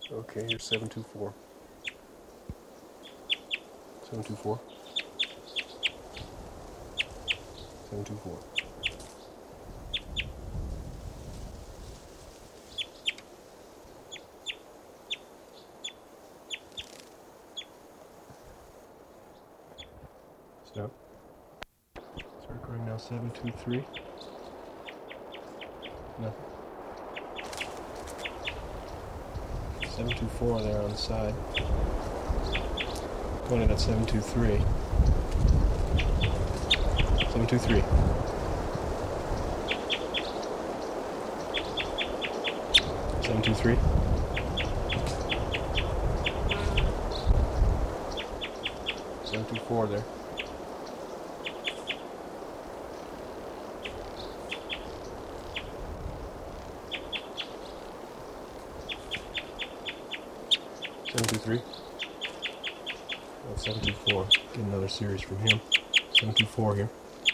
Okay, here's 724. 724. 724. Stop. Start recording now. 723. Nothing. 724 there on the side. Going in at 723. 723. 723. 724 there. 723. That's 724. Get another series from him. 724 here.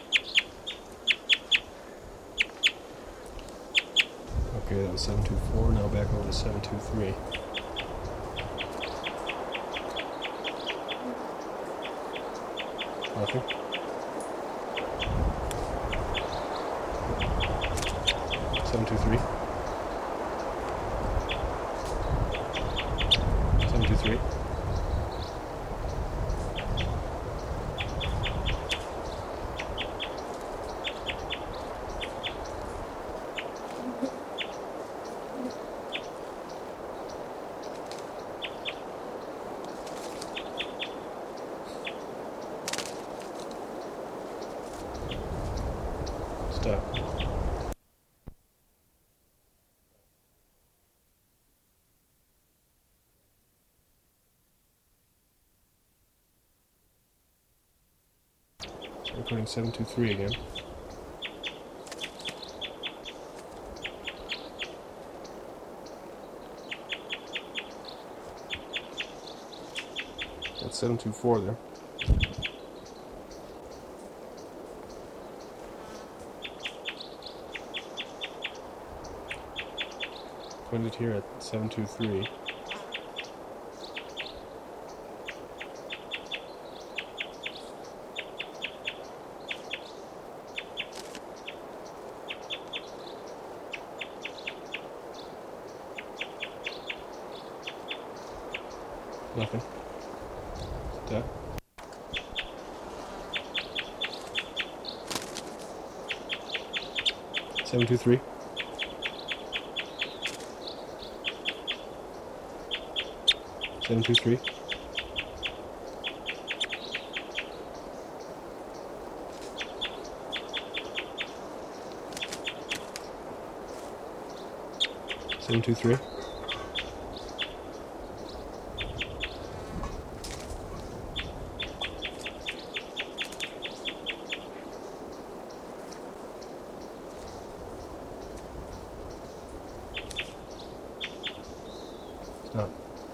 Okay, that was 724. Now back over to 723. Nothing. 723. 723. Recording 723 again. That's 724 there. Put it here at 723. Nothing. Tap. Seven, 2, 3. Seven, 2, 3. Seven, 2, 3.